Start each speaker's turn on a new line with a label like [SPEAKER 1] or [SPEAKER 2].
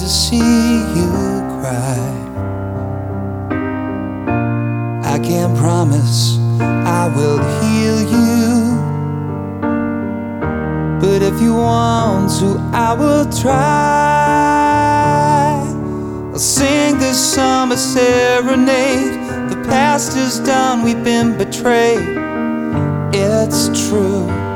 [SPEAKER 1] to see you cry. I can't promise I will heal you, but if you want to, I will try. I'll sing this summer serenade. The past is done, we've been betrayed. It's true.